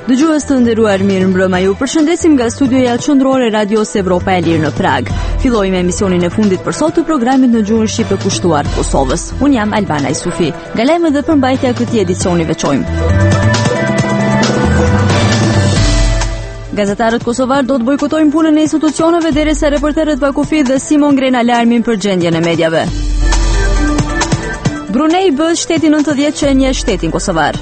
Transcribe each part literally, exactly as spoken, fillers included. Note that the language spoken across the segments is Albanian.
Dëgjues të nderuar, mirë mbrëma, ju përshëndesim nga studioja qendrore Radios Evropa e Lirë në Prag. Filloi me emisionin e fundit për sot të programit në gjuhën shqipe kushtuar Kosovës. Unë jam Albana Isufi. Nga lajmet dhe përmbajtja e këtij edicioni veçojmë. Gazetarët kosovar do të bojkotojnë punën e institucioneve derisa reporterët Vakufi dhe Simon ngren alarmin për gjendjen e medjave. Brunei bëhet shteti nëntëdhjetë që e njeh shtetin kosovar.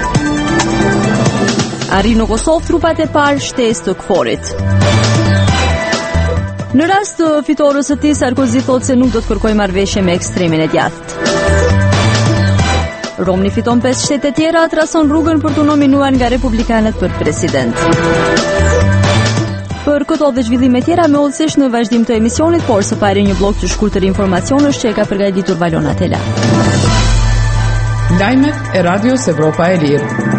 Arrin në Kosovë trupat e parë shtesë të Kforit. Në rast të fitores së tij, Sarkozy thotë se nuk do të kërkojë marrëveshje me ekstremin e djathtë. Romni fiton pesë shtete tjera, trason rrugën për të nominuar nga republikanët për president. Për këto dhe zhvillime tjera me ullësish në vazhdim të emisionit, por së pari një blok të shkurtër informacionësh që e ka përgatitur Valona Tela. Lajmet e Radios Evropa e Lirë.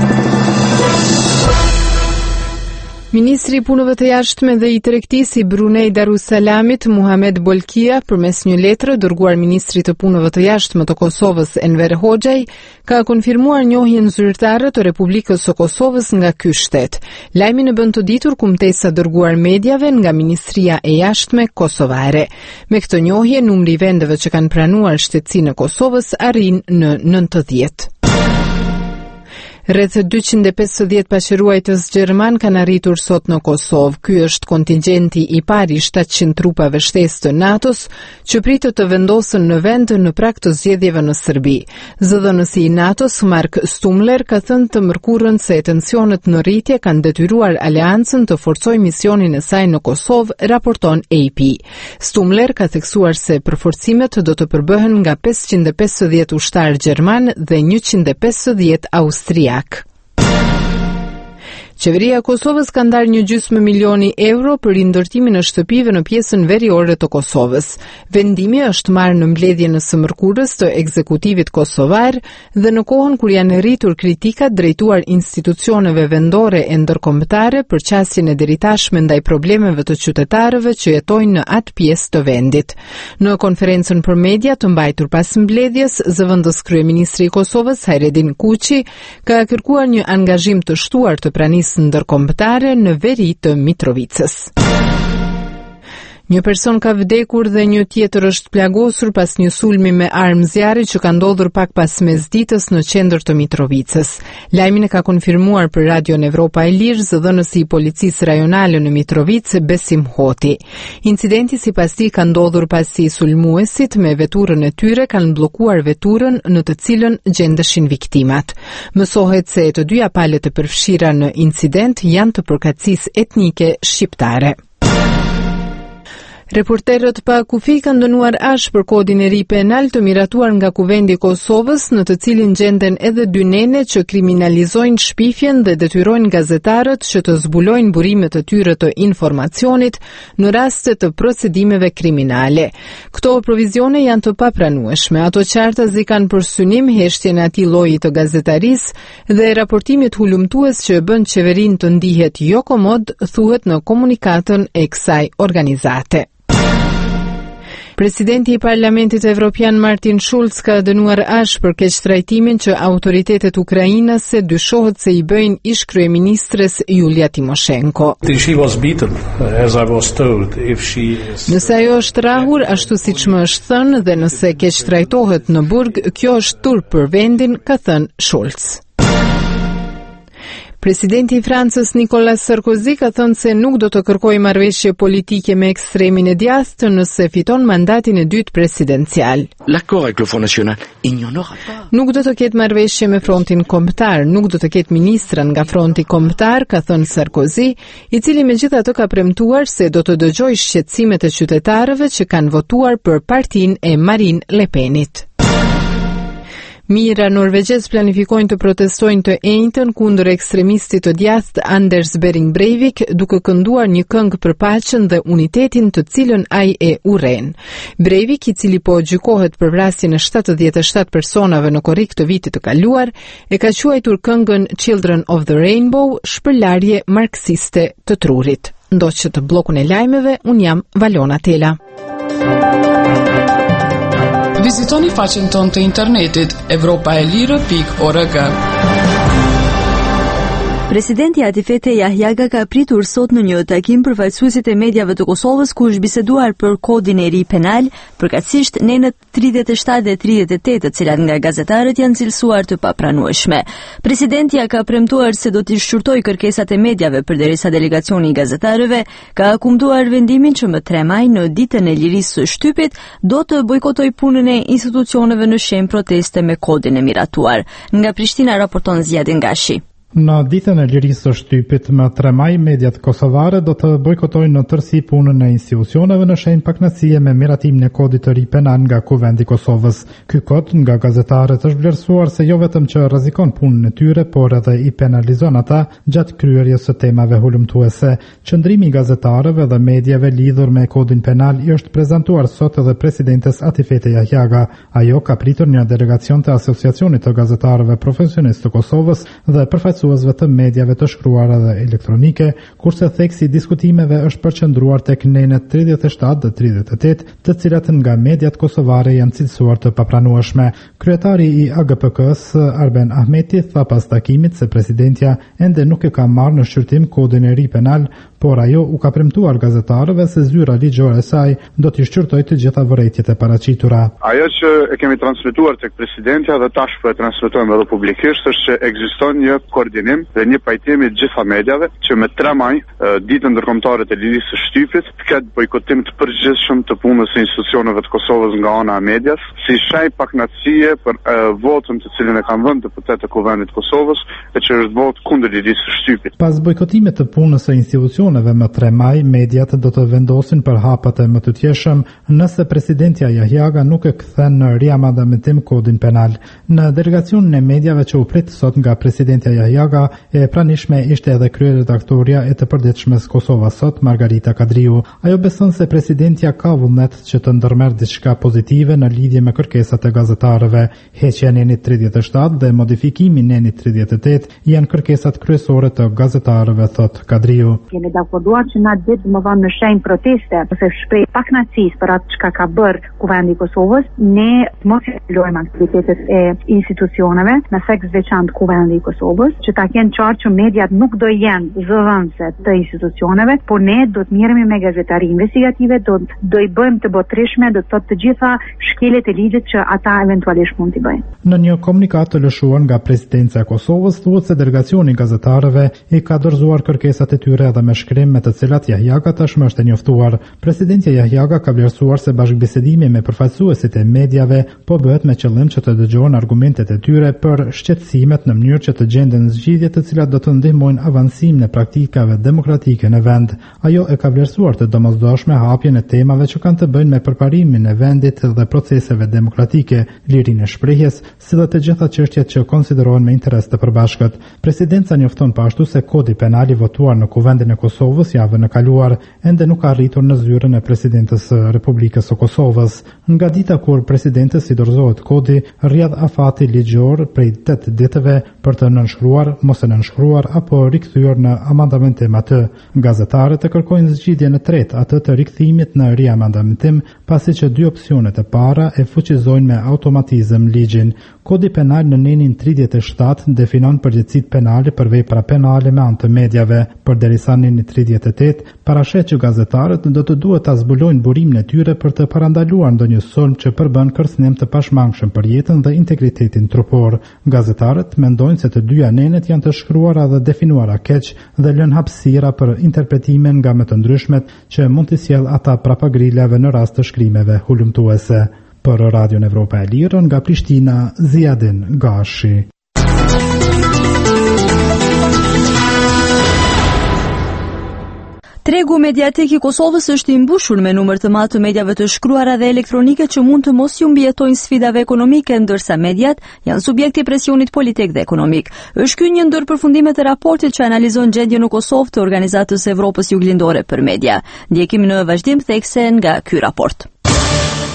Ministri i Punëve të Jashtme dhe i Tregtisë i Brunei Darussalamit, Muhamet Bolkia, përmes një letre dërguar ministrit të Punëve të Jashtme të Kosovës, Enver Hoxhaj, ka konfirmuar njohjen zyrtare të Republikës së Kosovës nga ky shtet. Lajmin e bën të ditur kumtesa dërguar mediave nga Ministria e Jashtme kosovare. Me këtë njohje, numri i vendeve që kanë pranuar shtetësinë e Kosovës arrin në nëntëdhjetë. Rreth dyqind e pesëdhjetë paçëruajtës gjerman kanë arritur sot në Kosovë. Ky është kontingjenti i parë i shtatëqind trupave shtesë të NATO-s që pritet të vendosen në vend në prag të zgjedhjeve në Serbi. Zëdhënësi i NATO-s Mark Stumler ka thënë të mërkurën se tensionet në rritje kanë detyruar aleancën të forcojë misionin e saj në Kosovë, raporton A P. Stumler ka theksuar se përforcimet do të përbëhen nga pesëqind e pesëdhjetë ushtarë gjerman dhe njëqind e pesëdhjetë austriak. Qeveria e Kosovës ka ndarë një gjysmë milioni euro për rindërtimin e shtëpive në pjesën veriore të Kosovës. Vendimi është marrë në mbledhjen e së mërkurës të ekzekutivit kosovar dhe në kohën kur janë rritur kritikat drejtuar institucioneve vendore e ndërkombëtare për qasjen e deritashme ndaj problemeve të qytetarëve që jetojnë në atë pjesë të vendit. Në konferencën për media të mbajtur pas mbledhjes, zëvendës kryeministri i Kosovës Hajredin Kuçi ka kërkuar një angazhim të shtuar të pranisë ndërkombëtare në veri të Mitrovicës. Një person ka vdekur dhe një tjetër është plagosur pas një sulmi me armë zjarri që ka ndodhur pak pas mesditës në qendër të Mitrovicës. Lajmin e ka konfirmuar për Radion Evropa e Lirë zëdhënësi i policisë rajonale në Mitrovicë, Besim Hoti. Incidenti sipas tij ka ndodhur pasi sulmuesit me veturën e tyre kanë bllokuar veturën në të cilën gjendeshin viktimat. Mësohet se të dyja palët e përfshira në incident janë të përkatësisë etnike shqiptare. Reporterët pa kufi kanë dënuar ash për kodin e ri penal të miratuar nga Kuvendi i Kosovës, në të cilin gjenden edhe dy nene që kriminalizojnë shpifjen dhe detyrojnë gazetarët që të zbulojnë burimet e tyre të informacionit në raste të procedimeve kriminale. Këto provizione janë të papranueshme. Ato qartazi kanë për synim heshtjen e atij lloji të gazetarisë dhe raportimit hulumtues që e bën qeverinë të ndihet jo komod, thuhet në komunikatën e kësaj organizate. Presidenti i Parlamentit Evropian Martin Schulz ka dënuar ash për keqtrajtimin që autoritetet ukrainase dyshohet se i bëjnë ish kryeministres Julia Timoshenko. She was beaten, as I was told, if she is... Nëse ajo është rahur, ashtu siç më është thënë, dhe nëse keqtrajtohet në burg, kjo është turp për vendin, ka thënë Schulz. Presidenti i Francës Nicolas Sarkozy ka thënë se nuk do të kërkojë marrëveshje politike me ekstremin e djathtë nëse fiton mandatin e dytë presidencial. L'accord avec le Front National, il n'y en aura pas. Nuk do të ketë marrëveshje me Frontin Kombëtar, nuk do të ketë ministra nga Fronti Kombëtar, ka thënë Sarkozy, i cili megjithatë ka premtuar se do të dëgjojë shqetësimet e qytetarëve që kanë votuar për partinë e Marine Le Penit. Mijëra norvegjez planifikojnë të protestojnë të enjtën kundër ekstremistit të djathtë Anders Behring Breivik, duke kënduar një këngë për paqen dhe unitetin të cilën ai e urren. Breivik, i cili po gjykohet për vrasjen e shtatëdhjetë e shtatë personave në korrik të vitit të kaluar, e ka quajtur këngën Children of the Rainbow shpërlarje marksiste të trurit. Ndoqët bllokun e lajmeve, un jam Valona Tela. Vizitoni faqen tonë të internetit evropaelire pikë org. Presidenti Atifete Jahjaga ka pritur sot në një takim përfaqësuesit e mediave të Kosovës ku është biseduar për kodin e ri penal, përkatësisht nenët tridhjetë e shtatë dhe tridhjetë e tetë, të cilat nga gazetarët janë cilësuar të papranueshme. Presidentja ka premtuar se do t'i shqyrtojë kërkesat e mediave përderisa delegacioni i gazetarëve ka akumtuar vendimin që më tre maj në ditën e lirisë së shtypit do të bojkotojë punën e institucioneve në shenjë proteste me kodin e miratuar. Nga Prishtina raporton Zjadin Gashi. Në ditën e lirisë së shtypit më tre maj, mediat kosovare do të bojkotojnë në tërësi punën e institucioneve në shenjë pakënaqësie me miratimin e kodit të ri penal nga Kuvendi i Kosovës. Ky kod nga gazetarët është vlerësuar se jo vetëm që rrezikon punën e tyre, por edhe i penalizon ata gjatë kryerjes së temave hulumtuese. Qëndrimi i gazetarëve dhe mediave lidhur me kodin penal i është prezantuar sot edhe presidentes Atifete Jahjaga. Ajo ka pritur një delegacion të Asociacionit të Gazetarëve Profesionistë të Kosovës dhe përfaqësuesve të mediave të shkruara dhe elektronike, kurse theksi i diskutimeve është përqendruar tek nenët tridhjetë e shtatë dhe tridhjetë e tetë, të cilat nga mediat kosovare janë cilësuar të papranueshme. Kryetari i A G P K-s Arben Ahmeti tha pas takimit se presidentja ende nuk e ka marrë në shqyrtim kodin e ri penal, por ajo u ka premtuar gazetarëve se zyra ligjore e saj do t'i shqyrtojë të gjitha vërejtjet e paraqitura. Ajo që e kemi transmetuar tek presidentja dhe tash po e transmetojmë edhe publikisht është që ekziston një koordinim dhe një pajtim i gjitha mediave që me tre maj, ditën ndërkombëtare të lirisë së shtypit, të ketë bojkotim të përgjithshëm të punës së institucioneve të Kosovës nga ana e medias, si shenjë pakënaqësie për e, votën të cilin e kanë vënë deputetët e Kuvendit të Kosovës, e që është votë kundër lirisë së shtypit. Pas bojkotimit të punës së institucioneve më tre maj, mediat do të vendosin për hapat e më të tjeshëm nëse presidentja Jahjaga nuk e kthen në riamandamentim kodin penal. Në delegacionin e mediave që u prit sot nga presidentja Jahjaga, e pranishme ishte edhe kryeredaktoria e të përditshmes Kosova Sot, Margarita Kadriu. Ajo beson se presidentja ka vullnet që të ndërmerr diçka pozitive në lidhje me kërkesat e gazetarëve. Heqja e nenit tridhjetë e shtatë dhe modifikimi i nenit tridhjetë e tetë janë kërkesat kryesore të gazetarëve, thot Kadriu. Kemi dakorduar që na ditë më vonë në shenjë proteste ose shpreh pakënaqësisë për atë çka ka bërë Kuvendi i Kosovës, ne mos i lojmë aktivitetet e institucioneve, në seks veçantë Kuvendi i Kosovës, që ta kenë qartë që mediat nuk do jenë zëvendëse të institucioneve, por ne do të miremi me gazetari investigative, do do i bëjmë të botërishme, do të thotë të gjitha shkelet e ligjit që ata eventualisht mund t'i bëjnë. Në një komunikat të lëshuar nga presidenca e Kosovës, thuhet se delegacioni i gazetarëve i ka dorëzuar kërkesat e tyre edhe me shkrim me të cilat Jahjaga tashmë është e njoftuar. Presidentja Jahjaga ka vlerësuar se bashkëbisedimi me përfaqësuesit e mediave po bëhet me qëllim që të dëgjohen argumentet e tyre për shqetësimet në mënyrë që të gjenden zgjidhje të cilat do të ndihmojnë avancimin e praktikave demokratike në vend. Ajo e ka vlerësuar të domosdoshme hapjen e temave që kanë të bëjnë me përparimin e vendit dhe proceseve demokratike, lirinë e shprehjes, si dhe të gjitha çështjet që konsiderohen me interes të përbashkët. Presidenca njofton pashtu se kodi penal i votuar në Kuvendin e Kosovës javën e kaluar ende nuk ka arritur në zyrën e presidentës së Republikës së Kosovës. Nga dita kur presidentës i dorëzohet kodi, rrjedh afati ligjor prej tetë ditëve për të nënshkruar, mos e nënshkruar apo rikthyer në amandamentim atë. Gazetarët e kërkojnë zgjidhjen e tretë, atë të rikthimit në riamandamentim, pasi që dy opsionet e para e fuqizojnë me automatizëm ligjin. Kodi penal në nenin tridhjetë e shtatë definon përgjegjësitë penale për vepra penale me anë të mediave, përderisa neni tridhjetë e tetë parashet që gazetarët do të duhet ta zbulojnë burimin e tyre për të parandaluar ndonjë sulm që përbën kërcënim të pashmangshëm për jetën dhe integritetin trupor. Gazetarët mendojnë se të dyja nenet janë të shkruara dhe definuara keq dhe lënë hapësira për interpretime nga më të ndryshmet që mund të sjellë ata prapagrilave në rast të shkrimeve hulumtuese. Për Radion Evropa e Lirë nga Prishtina, Zjadin Gashi. Tregu mediatik i Kosovës është i mbushur me numër të madh të mediave të shkruara dhe elektronike që mund të mos ju mbijetojnë sfidave ekonomike, ndërsa mediat janë subjekti i presionit politik dhe ekonomik. Është ky një ndër përfundimet e raportit që analizon gjendjen në Kosovë të Organizatës së Evropës Juglindore për Media. Ndjekim në vazhdim thekse nga ky raport.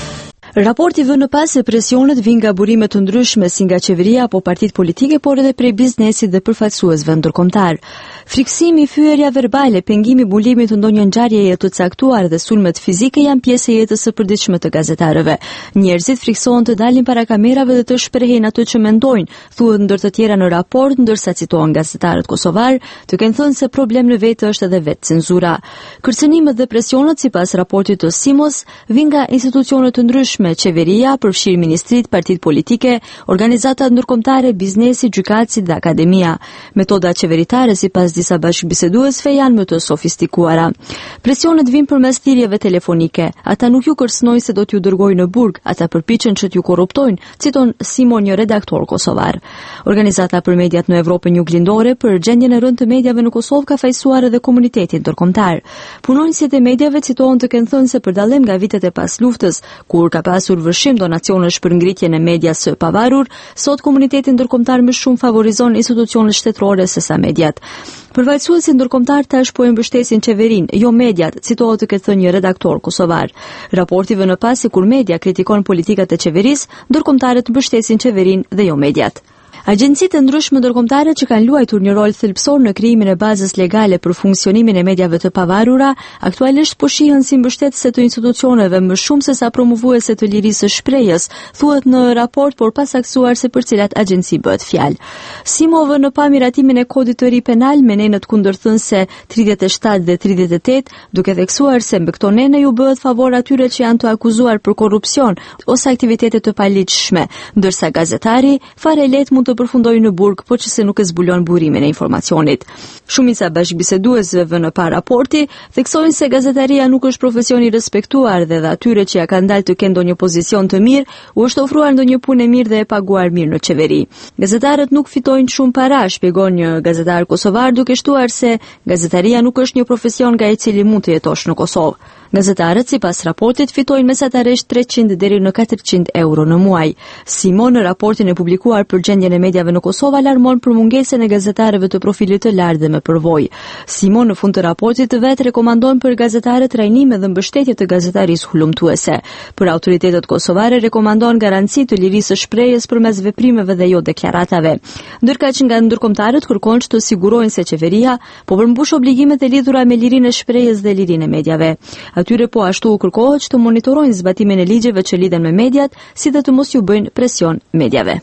Raporti vën në pas se presionet vijnë nga burime të ndryshme si nga qeveria apo partitë politike, por edhe prej biznesit dhe përfaqësuesve ndërkombëtar. Friksimi, fyerja verbale, pengimi, mbulimi të ndonjë ngjarjeje të caktuar dhe sulmet fizike janë pjesë e jetës së përditshme të gazetarëve. Njerëzit friksohen të dalin para kamerave dhe të shprehin atë që mendojnë, thuhet ndër të tjera në raport, ndërsa citohen gazetarët kosovar, të kenë thënë se problem në vetë është edhe vetë cenzura. Kërcënimet dhe presionet sipas raportit të Simos vijnë nga institucione të ndryshme, qeveria, përfshirë ministrit, partitë politike, organizata ndërkombëtare, biznesi, gjykatësit dhe akademia. Metodat qeveritare sipas disa bashkëbiseduesve janë më të sofistikuara. Presionet vijnë përmes thirrjeve telefonike. Ata nuk ju kërcënojnë se do t'ju dërgojnë në burg, ata përpiqen që t'ju korruptojnë, citon Simon, një redaktor kosovar. Organizata për mediat në Evropën Juglindore për gjendjen e rëndë të mediave në Kosovë ka fajsuar edhe komunitetin ndërkombëtar. Punonësit e mediave citohen të kenë thënë se për dallim nga vitet e pas luftës, kur ka pasur vërshim donacionesh për ngritjen e medias së pavarur, sot komuniteti ndërkombëtar më shumë favorizon institucionet shtetërore sesa mediat. Përfaqësuesit ndërkombëtar tash po e mbështesin qeverinë, jo mediat, citohet të ketë thënë një redaktor kosovar. Raporti vën në pas se kur media kritikon politikat e qeverisë, ndërkombëtarët mbështesin qeverinë dhe jo mediat. Agjencitë e ndryshme ndërkombëtare që kanë luajtur një rol thelbësor në krijimin e bazës legale për funksionimin e mediave të pavarura, aktualisht po shihen si mbështetëse të institucioneve më shumë se sa promovuese të lirisë së shprehjes, thuhet në raport, por pa saktuar se për cilat agjenci bëhet fjalë. Simo vë në pa miratimin e kodit të ri penal me nenët kundërthënëse tridhjetë e shtatë dhe tridhjetë e tetë, duke theksuar se mbi këto nene ju bëhet favor atyre që janë të akuzuar për korrupsion ose aktivitete të paligjshme, ndërsa gazetari fare lehtë mund të përfundojë në burg, por që se nuk e zbulon burimin e informacionit. Shumica bashkëbiseduesve vë në pa raporti theksojnë se gazetaria nuk është profesion i respektuar dhe dhe atyre që ja kanë dalë të kenë ndonjë pozicion të mirë, u është ofruar ndonjë punë e mirë dhe e paguar mirë në qeveri. Gazetarët nuk fitojnë shumë para, shpjegon një gazetar kosovar, duke shtuar se gazetaria nuk është një profesion nga i cili mund të jetosh në Kosovë. Gazetarët sipas raportit fitojnë mesatarisht treqind deri në katërqind euro në muaj. Simon në raportin e publikuar për gjendjen e mediave në Kosovë alarmon për mungesën e gazetarëve të profilit të lartë dhe me përvojë. Simon në fund të raportit vet rekomandon për gazetarët trajnime dhe mbështetje të gazetarisë hulumtuese. Për autoritetet kosovare rekomandon garanci të lirisë së shprehjes përmes veprimeve dhe jo deklaratave. Ndërkaq nga ndërkombëtarët kërkon të sigurojnë se qeveria po përmbush obligimet e lidhura me lirinë e shprehjes dhe lirinë e mediave. Atyre po ashtu kërkohet që të monitorojnë zbatimin e ligjeve që lidhen me mediat, si dhe të mos ju bëjnë presion mediave.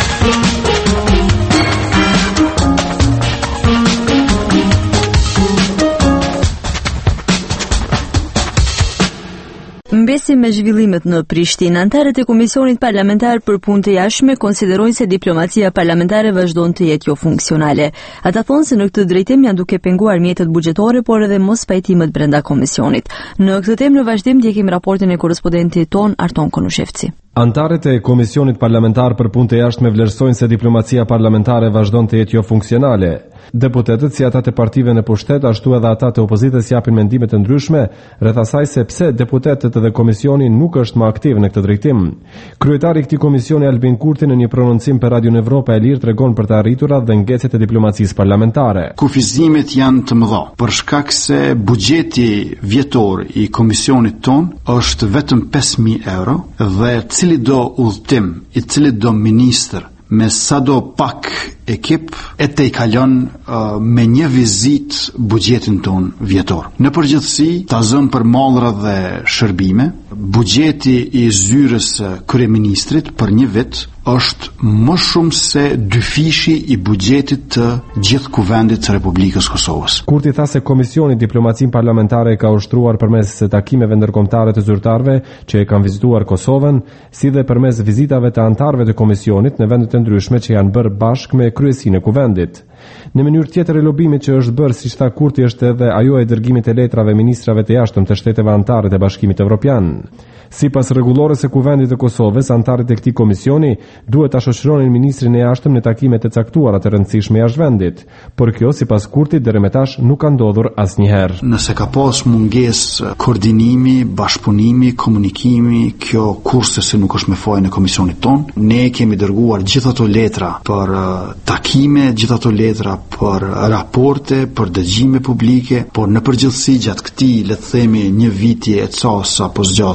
Mbesim me zhvillimet në Prishtinë. Antarët e Komisionit Parlamentar për Punë të Jashtme konsiderojnë se diplomacia parlamentare vazhdon të jetë jo funksionale. Ata thonë se në këtë drejtim janë duke penguar mjetet buxhetore, por edhe mos pajtimet brenda komisionit. Në këtë temë në vazhdim ndjekim raportin e korrespondentit ton Arton Konushevci. Antarët e Komisionit Parlamentar për Punë të Jashtme vlerësojnë se diplomacia parlamentare vazhdon të jetë jo funksionale. Deputetët, si ata të partive në pushtet, ashtu edhe ata të opozitës japin mendime të ndryshme rreth asaj se pse deputetët dhe komisioni nuk është më aktiv në këtë drejtim. Kryetari i këtij komisioni Albin Kurti në një prononcim për Radio Evropa e Lirë tregon për të arriturat dhe ngecet e diplomacisë parlamentare. Kufizimet janë të mëdha për shkak se buxheti vjetor i komisionit ton është vetëm pesë mijë euro dhe cili do udhtim, i cili do ministër me sado pak ekip e te i kalon uh, me një vizit buxhetin ton vjetor. Në përgjithësi, ta zëm për mallra dhe shërbime, buxheti i zyrës kryeministrit për një vit është më shumë se dy fishi i buxhetit të gjithë kuvendit të Republikës Kosovës. Kurti tha se Komisioni Diplomacinë Parlamentare ka ushtruar përmes takimeve ndërkombëtare të zyrtarëve që e kanë vizituar Kosovën, si dhe përmes vizitave të antarëve të komisionit në vende të ndryshme që janë bërë bashkë me kryesinë e kuvendit. Në mënyrë tjetër e lobimit që është bërë, siç tha Kurti, është edhe ajo e dërgimit të letrave ministrave të jashtëm të shteteve anëtare të Bashkimit Evropian. Sipas rregullores së kuvendit të Kosovës, antarët e këtij komisioni duhet ta shoqëronin ministrin e jashtëm në takimet e caktuara të rëndësishme jashtë vendit, por kjo sipas Kurtit deri më tash nuk ka ndodhur asnjëherë. Nëse ka pas mungesë koordinimi, bashkëpunimi, komunikimi, kjo kurse se nuk është me fajin e komisionit ton. Ne kemi dërguar gjithë ato letra për uh, takime, gjithë ato letra për raporte, për dëgjime publike, por në përgjithësi gjatë këtij, le të themi, një viti e cos apo zgjat ky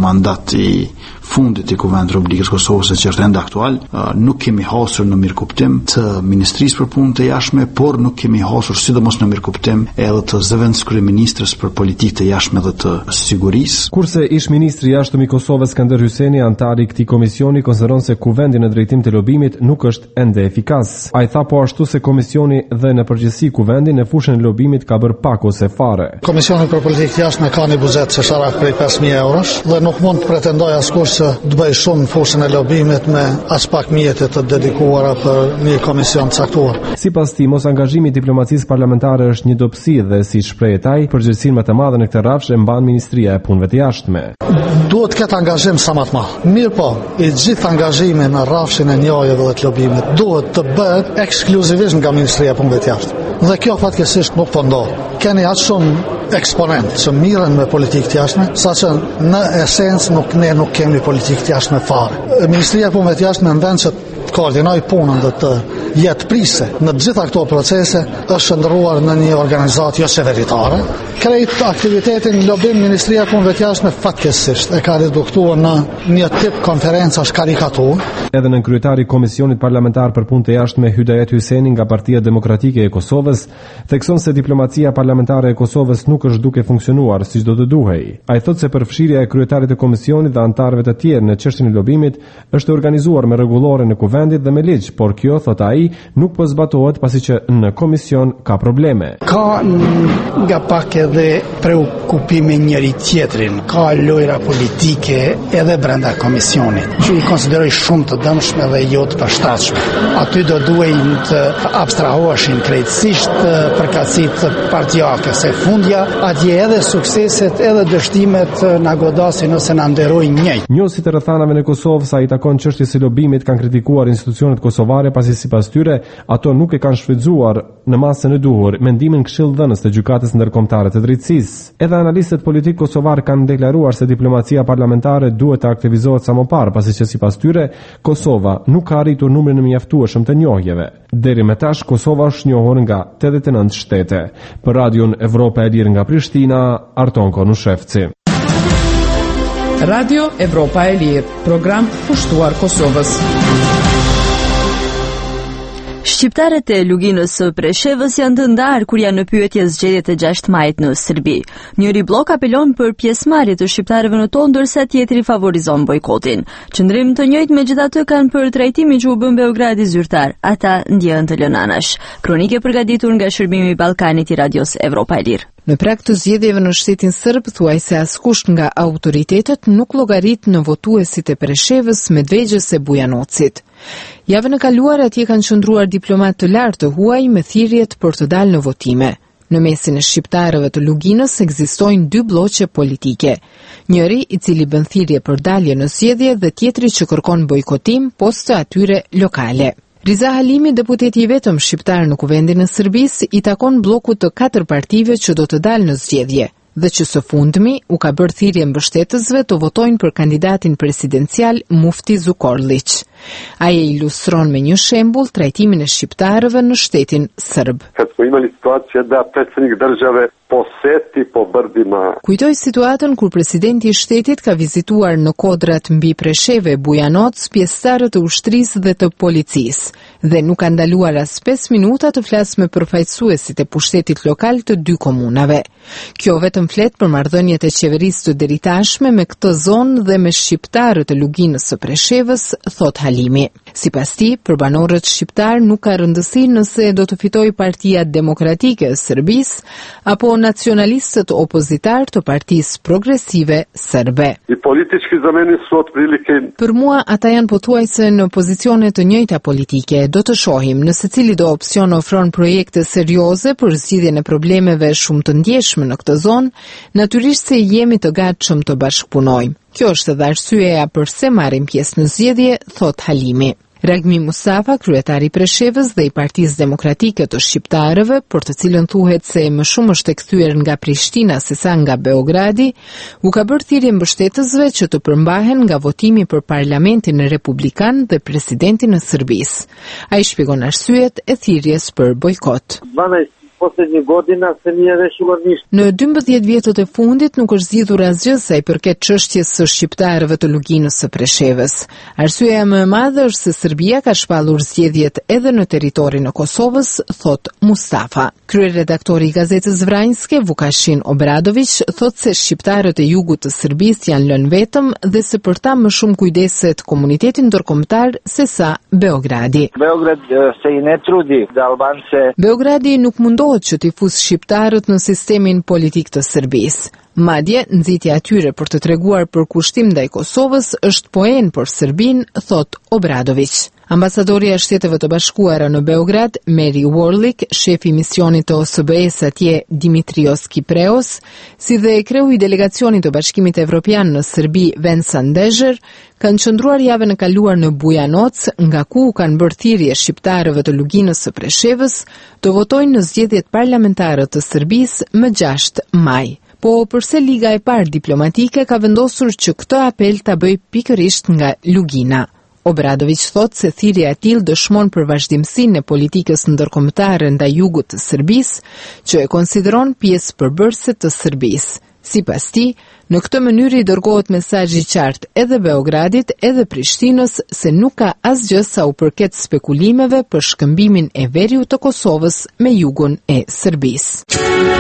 mandat i fundit i Kuvendit të Republikës Kosovës që është ende aktual, nuk kemi hasur në mirëkuptim të Ministrisë për Punë të Jashtme, por nuk kemi hasur sidomos në mirëkuptim edhe të zëvendës kryeministrës për politikë të jashtme dhe të sigurisë. Kurse ish ministri i jashtëm i Kosovës Skënder Hyseni, antari i këtij komisioni, konsideron se kuvendi në drejtim të lobimit nuk është ende efikas. Ai tha po ashtu se komisioni dhe në përgjithësi kuvendi në fushën e lobimit ka bërë pak ose fare. Komisioni për politikë të jashtme ka një buxhet që sharak prej pesë mijë eurosh dhe nuk mund të pretendojë askush se të bëj shumë në fushën e lobimit me as pak mjete të dedikuara për një komision të caktuar. Sipas tij, mos angazhimi i diplomacisë parlamentare është një dobësi dhe si shprehet ai, përgjegjësinë më të madhe në këtë rrafsh e mban Ministria e Punëve të Jashtme. Duhet të ketë angazhim sa më të madh. Mirë po, i gjithë angazhimi në rrafshin e njëjeve dhe të lobimit duhet të bëhet ekskluzivisht nga Ministria e Punëve të Jashtme. Dhe kjo fatkeqësisht nuk po ndodh. Keni aq shumë eksponent që mirën me politikë të jashtme, saqë në esencë nuk ne nuk kemi politikë të jashtme fare. Ministria e Punëve të Jashtme në vend që të koordinoj punën dhe të jetë prise në të gjitha këto procese është shndërruar në një organizatë jo qeveritare. Krejt aktivitetin lobim Ministria e Punëve të Jashtme fatkeqësisht e ka reduktuar në një tip konferencash karikatur. Edhe në kryetari i Komisionit Parlamentar për Punë të Jashtme Hydayet Hyseni nga Partia Demokratike e Kosovës thekson se diplomacia parlamentare e Kosovës nuk është duke funksionuar siç do të duhej. Ai thotë se përfshirja e kryetarit të komisionit dhe anëtarëve të tjerë në çështjen e lobimit është organizuar me rregullore në kuvendit dhe me ligj, por kjo, thot ai, nuk po zbatohet pasi që në komision ka probleme. Ka nga pak edhe preokupime njëri tjetrin, ka lojra politike edhe brenda komisionit, që i konsideroj shumë të dëmshme dhe jo të përshtatshme. Aty do duhej të abstrahoheshin krejtësisht përkatësitë partijake, se fundja atje edhe sukseset edhe dështimet na godasin ose na nderojnë njëjtë. Njohësit e rrethanave në Kosovë sa i takon çështjes së lobimit kanë kritikuar institucionet kosovare pasi sipas tyre ato nuk e kanë shfrytzuar në masën e duhur mendimin këshilldhënës të gjykatës ndërkombëtare të drejtësisë. Edhe analistët politik kosovar kanë deklaruar se diplomacia parlamentare duhet të aktivizohet sa më parë, pasi që sipas tyre Kosova nuk ka arritur numrin e mjaftueshëm të njohjeve. Deri më tash Kosova është njohur nga tetëdhjetë e nëntë shtete. Për Radion Evropa e Lirë nga Prishtina, Arton Konushevci. Radio Evropa e Lirë, program pushtuar Kosovës. Shqiptarët e luginës së Preshevës janë të ndarë kur janë në pyetje zgjedhjet e gjashtë majit në Serbi. Njëri blok apelon për pjesëmarrje të shqiptarëve në to, ndërsa tjetri favorizon bojkotin. Qëndrim të njëjtë megjithatë kanë për trajtimin që u bën Beogradi zyrtar. Ata ndjehen të lënë anash. Kronike përgatitur nga Shërbimi i Ballkanit i Radios Evropa e Lirë. Në prag të zgjedhjeve në shtetin serb thuajse askush nga autoritetet nuk llogarit në votuesit e Preshevës, Medvegjës e Bujanocit. Javën e kaluar atje kanë qëndruar diplomat të lartë të huaj me thirrjet për të dalë në votime. Në mesin e shqiptarëve të Luginës ekzistojnë dy bloqe politike. Njëri i cili bën thirrje për dalje në zgjedhje dhe tjetri që kërkon bojkotim post të atyre lokale. Riza Halimi, deputeti i vetëm shqiptar në kuvendin e Serbisë, i takon blokut të katër partive që do të dalë në zgjedhje dhe që së fundmi u ka bërë thirrje mbështetësve të votojnë për kandidatin presidencial Mufti Zukorlić. Ai e ilustron me një shembull trajtimin e shqiptarëve në shtetin serb. Kad smo imali situacije da predsjednik države poseti po brdima. Kujtoj situatën kur presidenti i shtetit ka vizituar në kodrat mbi Presheve, Bujanoc, pjesëtarë të ushtrisë dhe të policisë dhe nuk ka ndaluar as pesë minuta të flasë me përfaqësuesit e pushtetit lokal të dy komunave. Kjo vetëm flet për marrëdhëniet e qeverisë të deritashme me këtë zonë dhe me shqiptarët e Luginës së Preshevës, thot Halimi. Sipas tij, për banorët shqiptar nuk ka rëndësi nëse do të fitojë Partia Demokratike e Serbisë apo nacionalistët opozitar të Partisë Progresive Serbe. I politički za mene su otprilike. Për mua ata janë pothuajse në pozicione të njëjta politike. Do të shohim nëse cili do opsion ofron projekte serioze për zgjidhjen e problemeve shumë të ndjeshme në këtë zonë, natyrisht se jemi të gatshëm të bashkëpunojmë. Kjo është edhe arsyeja pse marrim pjesë në zgjedhje, thot Halimi. Ragmi Mustafa, kryetari i Preshevës dhe i Partisë Demokratike të Shqiptarëve, për të cilën thuhet se më shumë është e kthyer nga Prishtina sesa nga Beogradi, u ka bërë thirrje mbështetësve që të përmbahen nga votimi për Parlamentin Republikan dhe Presidentin e Serbisë. Ai shpjegon arsyet e thirrjes për bojkot. posljednjih godina se nije rešilo ništa. Në dymbëdhjetë vjetët e fundit nuk është zgjidhur asgjë sa i përket çështjes së shqiptarëve të Luginës së Preshevës. Arsyeja më e madhe është se Serbia ka shpallur zgjedhjet edhe në territorin e Kosovës, thot Mustafa. Kryeredaktori i gazetës Vranjske, Vukashin Obradović, thot se shqiptarët e jugut të Serbisë janë lënë vetëm dhe se për ta më shumë kujdeset komuniteti ndërkombëtar se sa Beogradi. Beograd se i ne trudi da Albanse. Beogradi nuk mundohet që t'i fusë shqiptarët në sistemin politik të Serbisë. Madje, nxitja atyre për të treguar për kushtim ndaj Kosovës është poen për Serbinë, thot Obradović. Ambasadori i Shteteve të Bashkuara në Beograd, Mary Warlick, shefi i misionit të O S B E-s atje Dimitrios Kipreos, si dhe kreu i delegacionit të Bashkimit Evropian në Serbi, Vensan Dezher, kanë qëndruar javën e kaluar në Bujanoc, nga ku kanë bërë thirrje shqiptarëve të Luginës së Preshevës të votojnë në zgjedhjet parlamentare të Serbisë më gjashtë maj. Po përse Liga e Parë Diplomatike ka vendosur që këtë apel ta bëjë pikërisht nga Lugina. Obradović thot se thirrja e tillë dëshmon për vazhdimsinë e politikës ndërkombëtare ndaj jugut të Serbisë, që e konsideron pjesë përbërëse të Serbisë. Sipas tij, në këtë mënyrë i dërgohet mesazh i qartë edhe Beogradit, edhe Prishtinës se nuk ka asgjë sa u përket spekulimeve për shkëmbimin e veriut të Kosovës me jugun e Serbisë.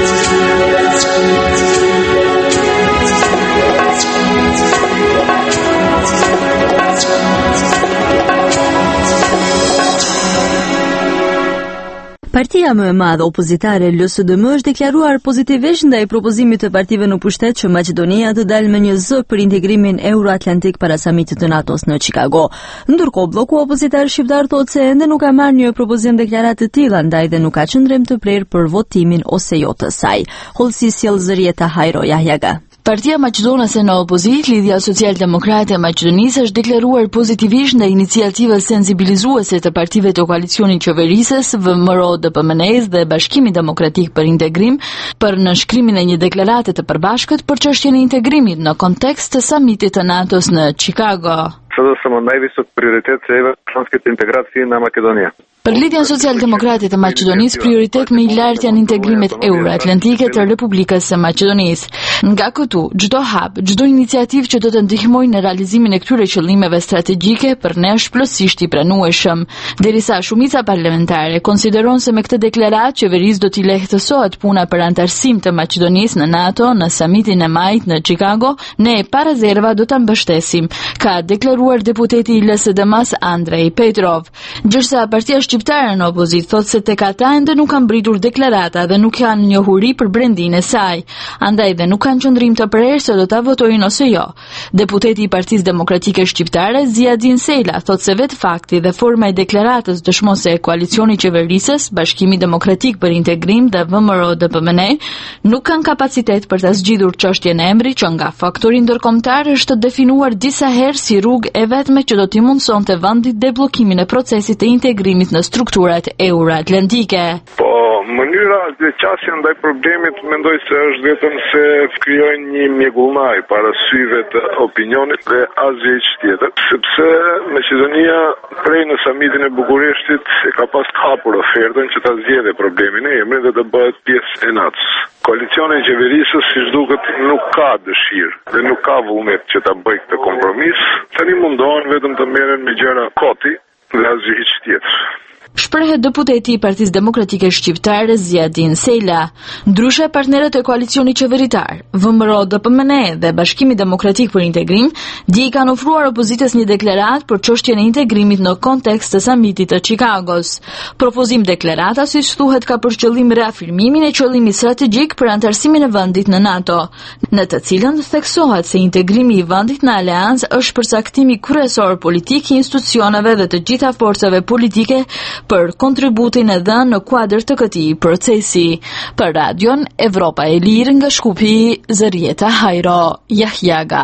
Partia më e madhe opozitare L S D M është deklaruar pozitivisht ndaj propozimit të partive në pushtet që Maqedonia të dalë me një zë për integrimin euroatlantik para samitit të NATO-s në Chicago. Ndërkohë, bloku opozitar shqiptar thotë se ende nuk ka marrë një propozim deklaratë të tilla, ndaj dhe nuk ka qëndrim të prerë për votimin ose jo të saj. Hollësi sjell Zërieta Hajro Jahjaga. Partia maqedonase në opozit, Lidhja Social-Demokrate e Maqedonisë, është deklaruar pozitivisht ndaj iniciativës sensibilizuese të partive të koalicionit qeverisës, V M R O D P M N-s dhe Bashkimi Demokratik për Integrim, për nënshkrimin e një deklarate të përbashkët për çështjen e integrimit në kontekst të samitit të NATO-s në Chicago. Sada sam najvisok prioritet se evropske integracije na Makedonija. Për Lidhjen Social-Demokrate të Maqedonisë, prioritet më i lartë janë integrimet euroatlantike të Republikës së Maqedonisë. Nga këtu, çdo hap, çdo iniciativë që do të ndihmojë në realizimin e këtyre qëllimeve strategjike për ne është plotësisht i pranueshëm. Derisa shumica parlamentare konsideron se me këtë deklaratë qeverisë do t'i lehtësohet puna për antarësim të Maqedonisë në NATO në samitin e majit në Chicago, ne pa rezerva do ta mbështesim, ka deklaruar deputeti i L S D M-s Andrej Petrov. Gjërsa partia shqiptare në opozit thotë se tek ata ende nuk kanë mbritur deklarata dhe nuk kanë njohuri për brendinë e saj, andaj dhe nuk kanë qëndrim të prerë se do ta votojnë ose jo. Deputeti i Partisë Demokratike Shqiptare Ziadin Sejla thotë se vetë fakti dhe forma e deklaratës dëshmon se koalicioni qeverisës, Bashkimi Demokratik për Integrim dhe V M R O D P M N nuk kanë kapacitet për ta zgjidhur çështjen e emrit që nga faktori ndërkombëtar është definuar disa herë si rrugë e vetme që do t'i mundsonte vendit debllokimin e procesit të integrimit në strukturat euroatlantike. Po, mënyra zgjedhësja ndaj problemit mendoj se është vetëm se krijojnë një mjegullnaj para syve të opinionit dhe asgjë tjetër, sepse Maqedonia prej në samitin e Bukureshtit e ka pas hapur ofertën që ta zgjidhë problemin e emrit dhe të bëhet pjesë e NATO-s. Koalicioni i qeverisës, siç duket, nuk ka dëshirë dhe nuk ka vullnet që ta bëjë këtë kompromis. Tani mundohen vetëm të merren me gjëra koti dhe asgjë tjetër. Shprehet deputeti i Partisë Demokratike Shqiptare Ziadin Sejla. Ndryshe, partnerët e koalicionit qeveritar, V M R O D P M N dhe Bashkimi Demokratik për Integrim, dje i kanë ofruar opozitës një deklaratë për çështjen e integrimit në kontekst të samitit të Chicagos. Propozim deklarata, siç thuhet, ka për qëllim reafirmimin e qëllimit strategjik për antarësimin e vendit në NATO, në të cilën theksohet se integrimi i vendit në aleancë është përcaktimi kryesor politik i institucioneve dhe të gjitha forcave politike për kontributin e dhënë në kuadër të këtij procesi. Për Radion Evropa e Lirë nga Shkupi, Zërieta Hajro Jahjaga.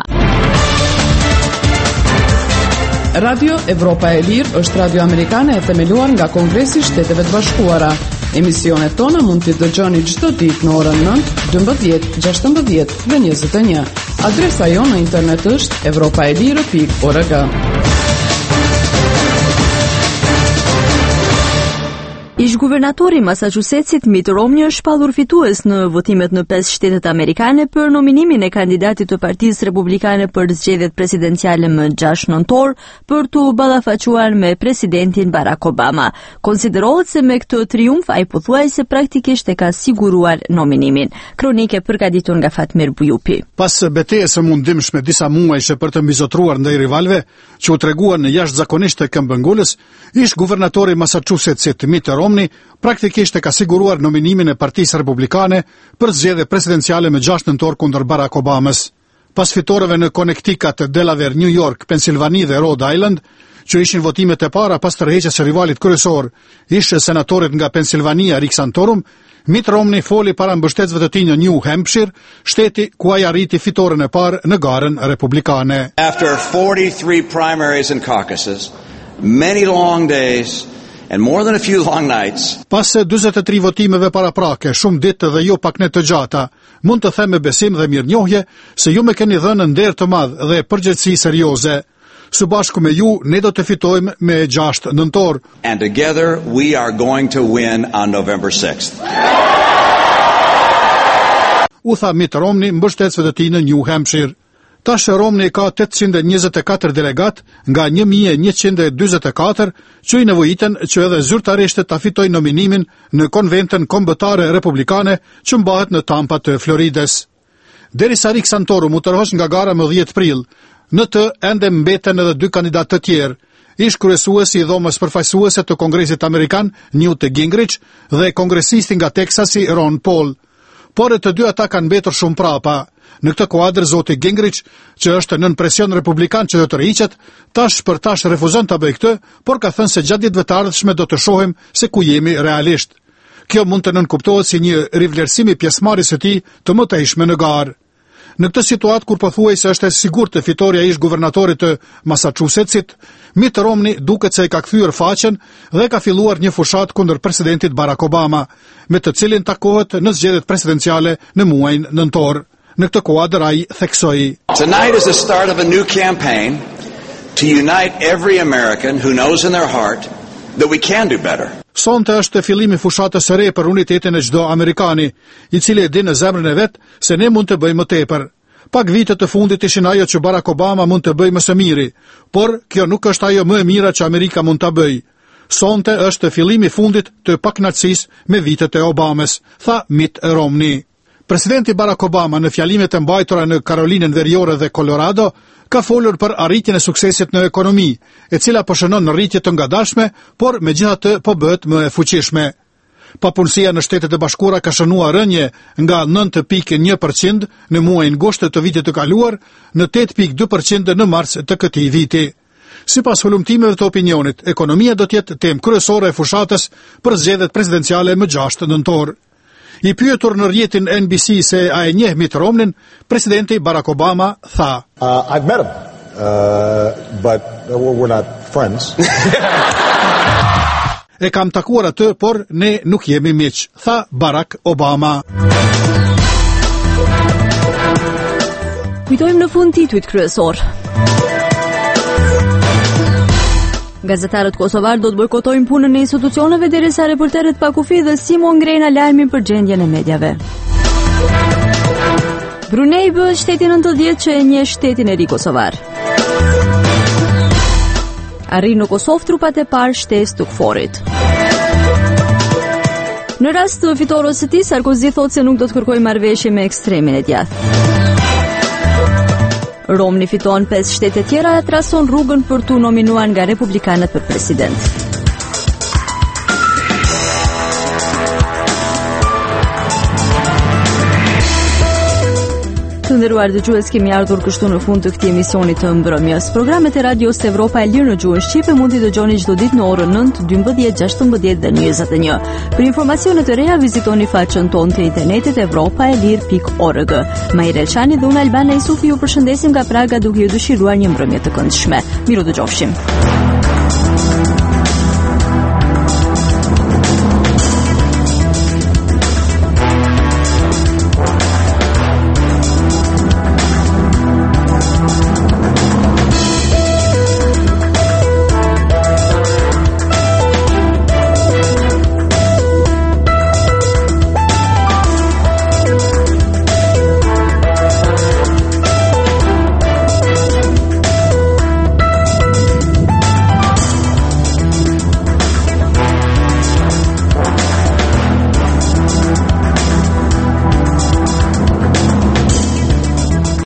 Radio Evropa e Lirë është radio amerikane e themeluar nga Kongresi i Shteteve të Bashkuara. Emisionet tona mund t'i dëgjoni çdo ditë në orën nëntë, dymbëdhjetë, gjashtëmbëdhjetë dhe njëzet e një. Adresa jonë në internet është evropaelire pikë org. Ish guvernatori i Massachusettsit Mitt Romney është shpallur fitues në votimet në pesë shtetet amerikane për nominimin e kandidatit të Partisë Republikane për zgjedhjet presidenciale më gjashtë nëntor për të ballafaquar me presidentin Barack Obama. Konsiderohet se me këtë triumf ai pothuajse praktikisht e ka siguruar nominimin. Kronike përgatitur nga Fatmir Bujupi. Pas betejës së mundimshme disa muajshe për të mbizotruar ndaj rivalëve, që u treguan në jashtëzakonisht të këmbëngulës, ish guvernatori i Massachusettsit Mitt Romney praktikisht e ka siguruar nominimin e Partisë Republikane për zgjedhje presidenciale më gjashtë nëntor kundër Barack Obamas. Pas fitoreve në Connecticut, Delaware, New York, Pennsylvania dhe Rhode Island, që ishin votimet e para pas tërheqjes së rivalit kryesor, ish senatorit nga Pennsylvania Rick Santorum, Mitt Romney foli para mbështetësve të tij në New Hampshire, shteti ku ai arriti fitoren e parë në garën republikane. After forty-three primaries and caucuses, many long days and more than a few long nights. Pas dyzet e tre votimeve paraprake, shumë ditë dhe jo pak ne të gjata, mund të them me besim dhe mirënjohje se ju më keni dhënë nder të madh dhe përgjegjësi serioze. Së bashku me ju, ne do të fitojmë me gjashtë nëntor. And together we are going to win on November sixth. U tha Mitt Romney mbështetësve të tij në New Hampshire. Tash Romney ka ottëqind e njëzet e katër delegat nga një mijë e njëqind e dyzet e katër që i nevojiten që edhe zyrtarisht ta fitojnë nominimin në konventën kombëtare republikane që mbahet në Tampa të Florides. Derisa Rick Santorum u tërhoq nga gara më dhjetë prill, në të ende mbeten edhe dy kandidatë të tjerë, ish kryesuesi i dhomës përfaqësuese të Kongresit Amerikan Newt Gingrich dhe kongresisti nga Texasi Ron Paul. Por e të dy ata kanë mbetur shumë prapa. Në këtë kuadër zoti Gingrich, që është nën presion republikan që do të rriqet, tash për tash refuzon ta bëjë këtë, por ka thënë se gjatë ditëve të ardhshme do të shohim se ku jemi realisht. Kjo mund të nënkuptohet si një rivlerësim i pjesëmarrjes së tij të mëtejshme në garë. Në këtë situatë kur pothuajse është e sigurt të fitoria ish guvernatorit të Massachusettsit, Mitt Romney duket se e ka kthyer faqen dhe ka filluar një fushat kundër presidentit Barack Obama, me të cilin takohet në zgjedhjet presidenciale në muajin nëntor. Në këtë kuadër ai theksoi: Tonight is the start of a new campaign to unite every American who knows in their heart that we can do better. Sonte është fillimi fushatës së re për unitetin e çdo amerikani, i cili e di në zemrën e vet se ne mund të bëjmë më tepër. Pak vite të fundit ishin ajo që Barack Obama mund të bëjë më së miri, por kjo nuk është ajo më e mira që Amerika mund ta bëjë. Sonte është fillimi i fundit të pakënaqësisë me vitet e Obamës, tha Mitt Romney. Presidenti Barack Obama në fjalimet e mbajtura në Karolinën Veriore dhe Colorado ka folur për arritjen e suksesit në ekonomi, e cila po shënon në rritje të ngadalshme, por megjithatë po bëhet më e fuqishme. Papunësia në Shtetet e Bashkuara ka shënuar rënje nga nëntë pikë një përqind në muajin gusht të vitit të kaluar në tetë pikë dy përqind në mars të këtij viti. Sipas hulumtimeve të opinionit, ekonomia do të jetë temë kryesore e fushatës për zgjedhjet presidenciale më gjashtë nëntor. I pyetur në rrjetin N B C se a e njeh Mitt Romney, presidenti Barack Obama tha: uh, I've met him, uh, but we're not friends. E kam takuar atë, por ne nuk jemi miq, tha Barack Obama. Kujtojmë në fund tituit kryesor. Gazetarët kosovar do të bojkotojnë punën e institucioneve derisa reporterët pa kufi dhe Simon ngrejnë alarmin për gjendjen e medjave. Brunei bë shteti nëntëdhjetë që e njeh shtetin e ri kosovar. Arrin në Kosovë trupat e parë shtesë të Kforit. Në rast të fitores së tij, Sarkozy thotë se nuk do të kërkojë marrëveshje me ekstremin e djathtë. Romney fiton pesë shtete tjera e trason rrugën për tu nominuar nga republikanët për president. Të nderuar dëgjues, kemi ardhur kështu në fund të këtij emisioni të mbrëmjes. Programet e Radios Evropa e Lirë në gjuhën shqipe mundi dëgjoni çdo ditë në orën nëntë, dymbëdhjetë, gjashtëmbëdhjetë dhe njëzet e një. Për informacione të reja vizitoni faqen tonë të internetit evropaelir pikë org. Maire Elçani dhe unë Albana Isufi ju përshëndesim nga Praga duke ju dëshiruar një mbrëmje të këndshme. Miru dëgjofshim.